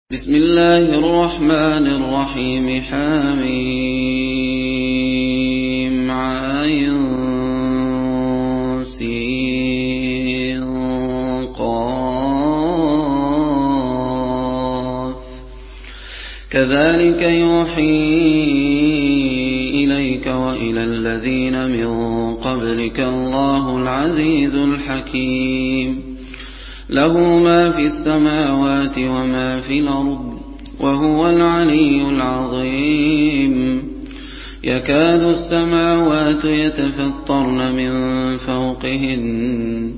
بسم الله الرحمن الرحيم حميم عين سين قاف كذلك يوحي إليك وإلى الذين من قبلك الله العزيز الحكيم له ما في السماوات وما في الأرض وهو العلي العظيم يكاد السماوات يتفطرن من فوقهن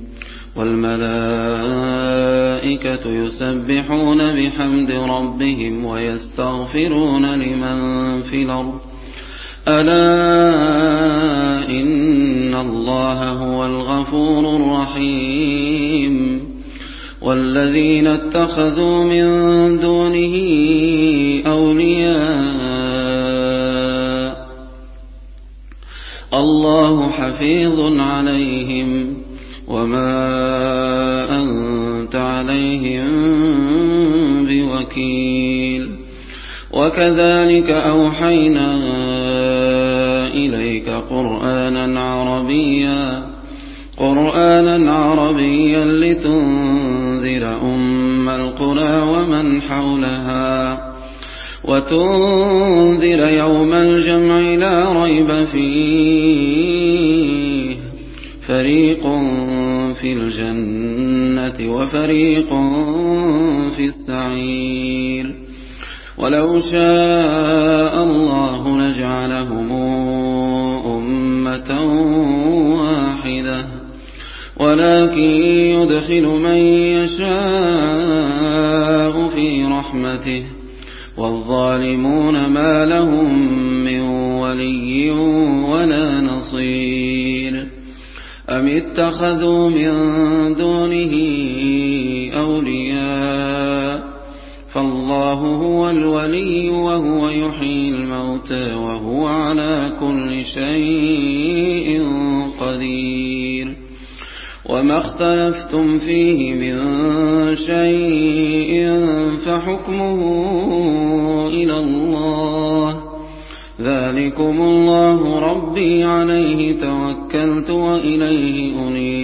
والملائكة يسبحون بحمد ربهم ويستغفرون لمن في الأرض ألا إن الله هو الغفور الرحيم والذين اتخذوا من دونه أولياء الله حفيظ عليهم وما أنت عليهم بوكيل وكذلك أوحينا إليك قرآنا عربيا لتنذر أم القرى ومن حولها وتنذر يوم الجمع لا ريب فيه فريق في الجنة وفريق في السعير ولو شاء الله لجعلهم أمة واحدة ولكن يدخل من يشاء في رحمته والظالمون ما لهم من ولي ولا نصير أم اتخذوا من دونه أولياء فالله هو الولي وهو يحيي الموتى وهو على كل شيء قدير وما اختلفتم فيه من شيء فحكمه إلى الله ذلكم الله ربي عليه توكلت وإليه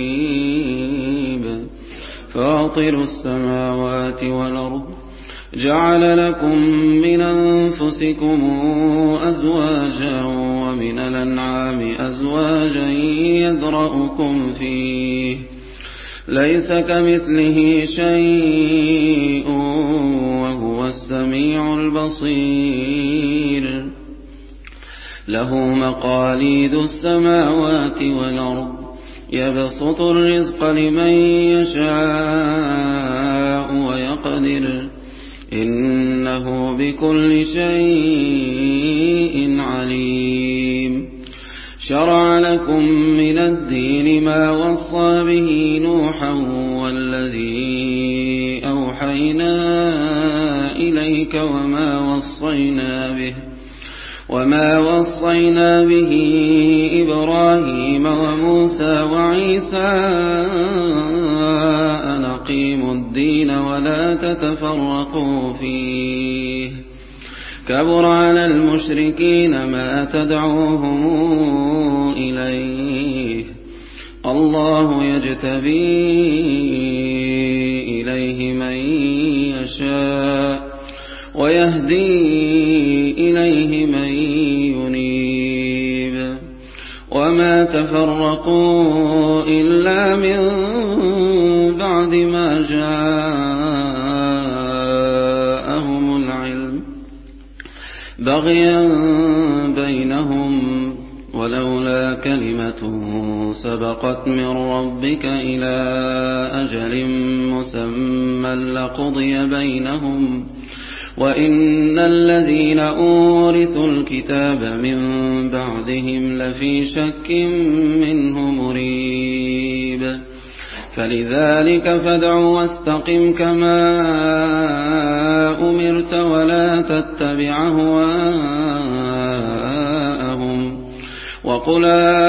أنيب فاطر السماوات والأرض جعل لكم من أنفسكم أزواجا ومن الأنعام أزواجا يذرأكم فيه ليس كمثله شيء وهو السميع البصير له مقاليد السماوات والأرض يبسط الرزق لمن يشاء ويقدر إنه بكل شيء عليم شرع لكم من الدين ما وصى به نوحا والذي أوحينا إليك وما وصينا به إبراهيم وموسى وعيسى أن أقيموا الدين ولا تتفرقوا فيه كبر على المشركين ما تدعوهم إليه الله يجتبي إليه من يشاء ويهدي إليه من ينيب وما تفرقوا إلا من بعد ما جاءهم العلم بغيا بينهم ولولا كلمة سبقت من ربك إلى أجل مسمى لقضي بينهم وإن الذين أورثوا الكتاب من بعدهم لفي شك منه مريب فلذلك فادع واستقم كما أمرت ولا تتبع أهواءهم وقل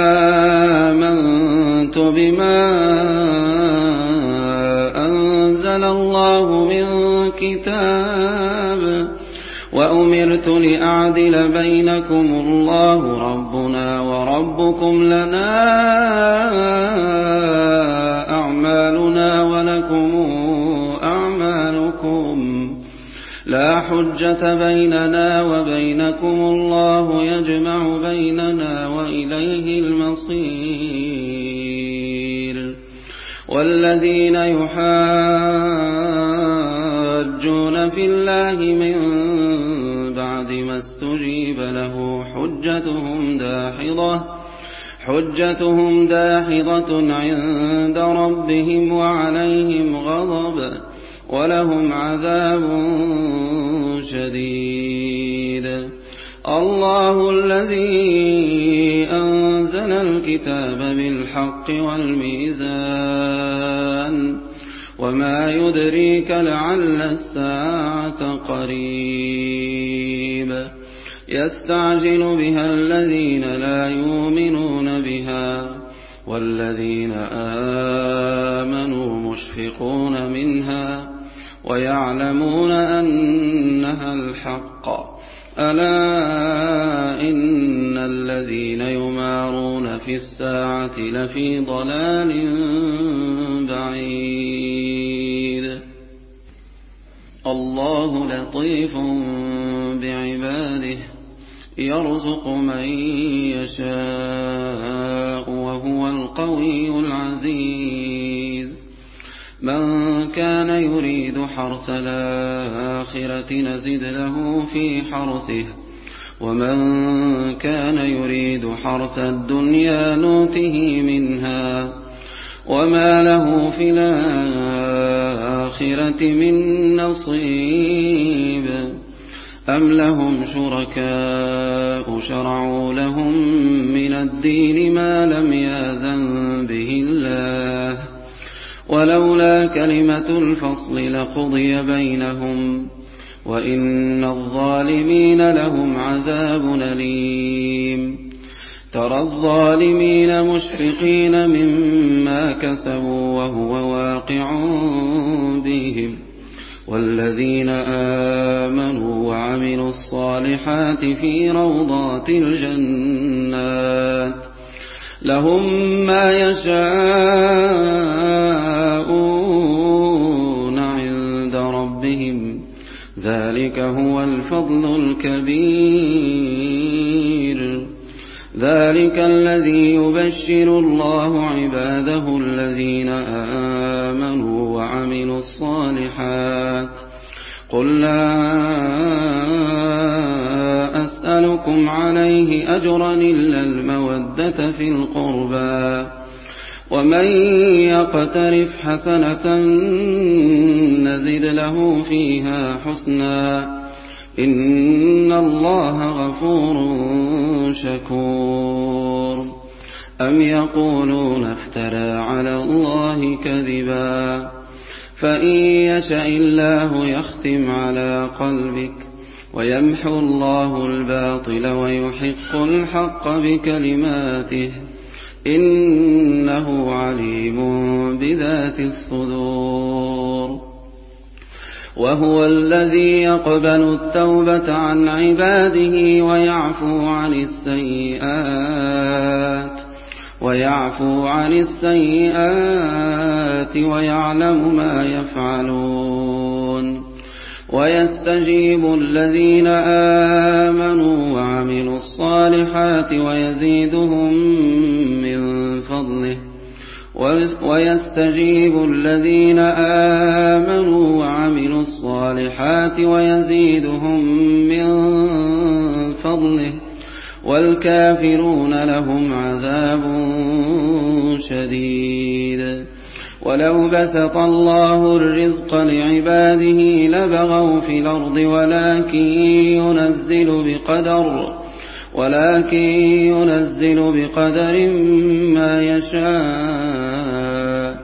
آمنت بما أنزل الله من الكتاب وأمرت لأعدل بينكم الله ربنا وربكم لنا أعمالنا ولكم أعمالكم لا حجة بيننا وبينكم الله يجمع بيننا وإليه المصير والذين يحاجون في الله من بعد ما استجيب له حجتهم داحضة عند ربهم وعليهم غضب ولهم عذاب شديد الله الذي أنزل الكتاب بالحق والميزان وما يدريك لعل الساعة قريب يستعجل بها الذين لا يؤمنون بها والذين آمنوا مشفقون منها ويعلمون أنها الحق ألا إن الذين يمارون في الساعة لفي ضلال بعيد الله لطيف بعباده يرزق من يشاء وهو القوي العزيز من كان يريد حرث الآخرة نزد له في حرثه ومن كان يريد حرث الدنيا نوته منها وما له في الآخرة من نصيب أم لهم شركاء شرعوا لهم من الدين ما لم يأذن به الله ولولا كلمة الفصل لقضي بينهم وإن الظالمين لهم عذاب أليم ترى الظالمين مشفقين مما كسبوا وهو واقع بهم والذين آمنوا وعملوا الصالحات في روضات الجنات لهم ما يشاءون عند ربهم ذلك هو الفضل الكبير ذلك الذي يبشر الله عباده الذين آمنوا وعملوا الصالحات قل لا أسألكم عليه أجرا إلا المودة في القربى ومن يقترف حسنة نزد له فيها حسنا إن الله غفور شكور أم يقولون افترى على الله كذبا فإن يشاء الله يختم على قلبك ويمحو الله الباطل ويحق الحق بكلماته إنه عليم بذات الصدور وهو الذي يقبل التوبة عن عباده ويعفو عن السيئات ويعلم ما يفعلون ويستجيب الذين آمنوا وعملوا الصالحات ويزيدهم من فضله والكافرون لهم عذاب شديد ولو بسط الله الرزق لعباده لبغوا في الأرض ولكن ينزل بقدر ما يشاء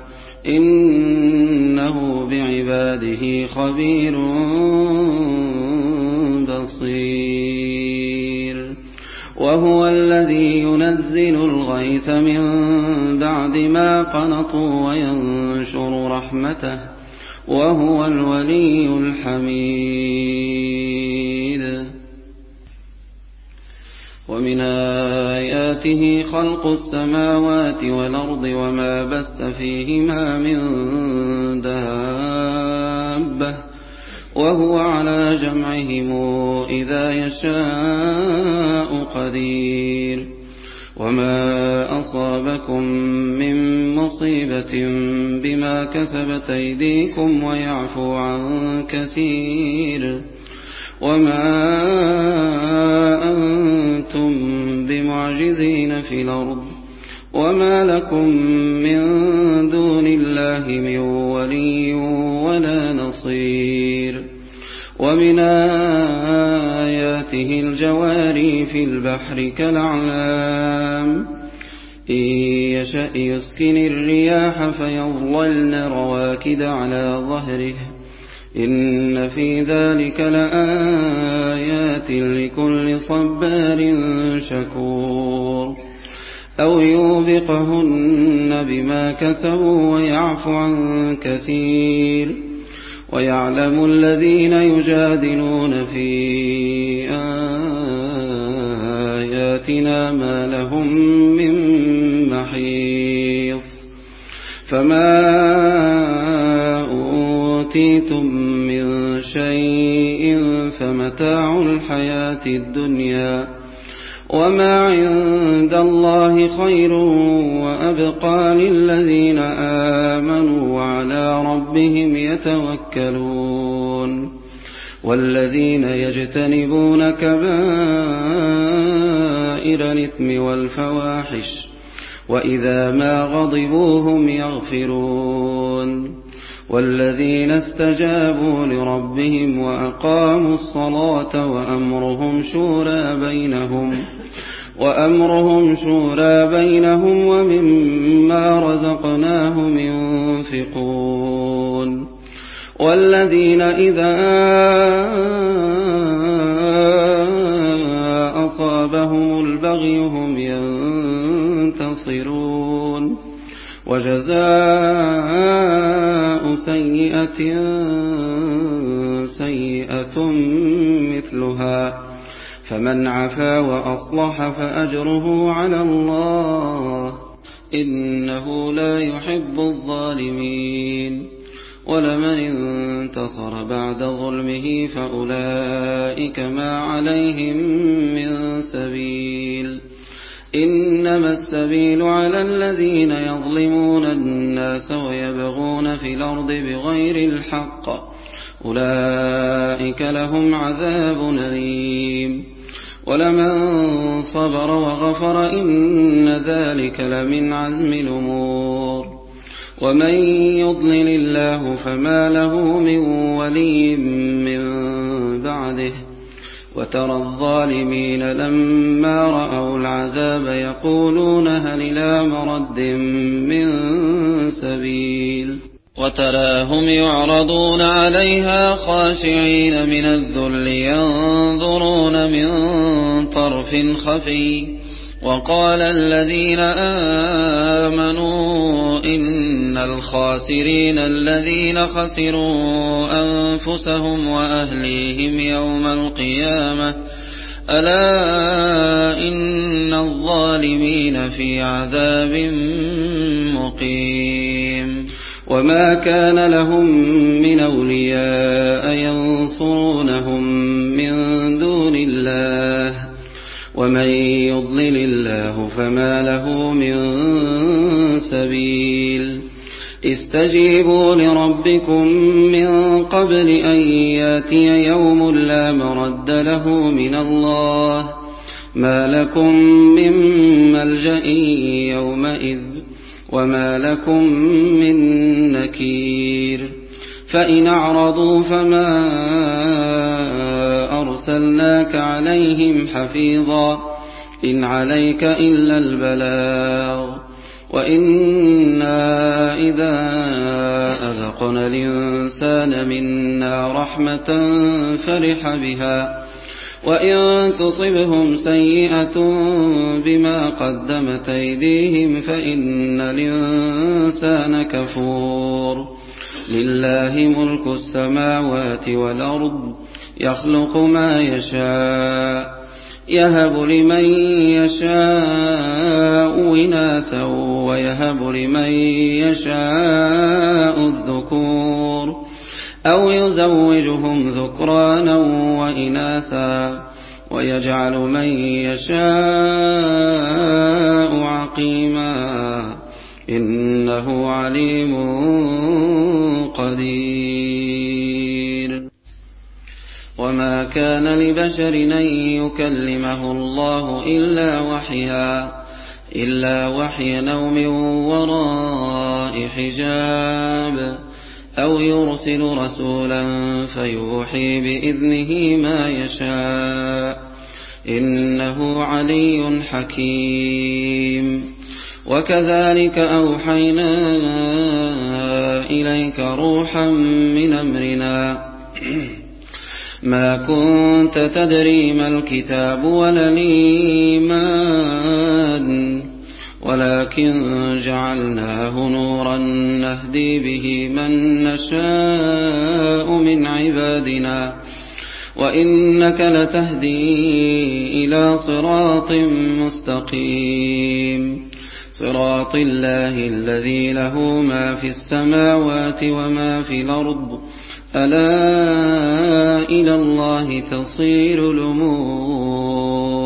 إنه بعباده خبير بصير وهو الذي ينزل الغيث من بعد ما قنطوا وينشر رحمته وهو الولي الحميد. ومن آياته خلق السماوات والأرض وما بث فيهما من دابة وهو على جمعهم إذا يشاء قدير. وما أصابكم من مصيبة بما كسبت أيديكم ويعفو عن كثير. وما أنتم بمعجزين في الأرض وما لكم من دون الله من ولي ولا نصير. ومن آياته الجواري في البحر كالأعلام إن يشأ يسكن الرياح فيظللن رواكد على ظهره إن في ذلك لآيات لكل صبار شكور. أو يوبقهن بما كسبوا ويعفو عن كثير. ويعلم الذين يجادلون في آياتنا ما لهم من محيص. فما أوتيتم من شيء فمتاع الحياة الدنيا وما عند الله خير وأبقى للذين آمنوا وعلى ربهم يتوكلون. والذين يجتنبون كبائر الإثم والفواحش وإذا ما غضبوا هم يغفرون. والذين استجابوا لربهم وأقاموا الصلاة وأمرهم شورى بينهم ومما رزقناهم ينفقون. والذين إذا أصابهم البغي هم ينتصرون. وجزاء سيئة سيئة مثلها فمن عفا وأصلح فأجره على الله إنه لا يحب الظالمين. ولمن انتصر بعد ظلمه فأولئك ما عليهم من سبيل. إنما السبيل على الذين يظلمون الناس ويبغون في الأرض بغير الحق أولئك لهم عذاب أليم. ولمن صبر وغفر إن ذلك لمن عزم الأمور. ومن يضلل الله فما له من ولي من بعده. وترى الظالمين لما رأوا العذاب يقولون هل إلى مرد من سبيل. وتراهم يعرضون عليها خاشعين من الذل ينظرون من طرف خفي. وقال الذين آمنوا إن الخاسرين الذين خسروا أنفسهم وأهليهم يوم القيامة ألا إن الظالمين في عذاب مقيم. وما كان لهم من أولياء ينصرونهم من دون الله ومن يضلل الله فما له من سبيل. استجيبوا لربكم من قبل أن ياتي يوم لا مرد له من الله ما لكم من ملجأ يومئذ وما لكم من نكير. فإن أعرضوا فما أرسلناك عليهم حفيظا إن عليك إلا البلاغ. وإنا إذا أذقنا الإنسان منا رحمة فرح بها وإن تصبهم سيئة بما قدمت أيديهم فإن الإنسان كفور. لله ملك السماوات والأرض يخلق ما يشاء يهب لمن يشاء إناثا ويهب لمن يشاء الذكور أو يزوجهم ذكرانا وإناثا ويجعل من يشاء عقيما إنه عليم قدير. وما كان لبشر أن يكلمه الله إلا وحيا أو من وراء حجاب أو يرسل رسولا فيوحي بإذنه ما يشاء إنه علي حكيم. وكذلك أوحينا إليك روحا من أمرنا ما كنت تدري ما الكتاب ولا الإيمان ولكن جعلناه نورا نهدي به من نشاء من عبادنا وإنك لتهدي إلى صراط مستقيم صراط الله الذي له ما في السماوات وما في الأرض ألا إلى الله تصير الأمور.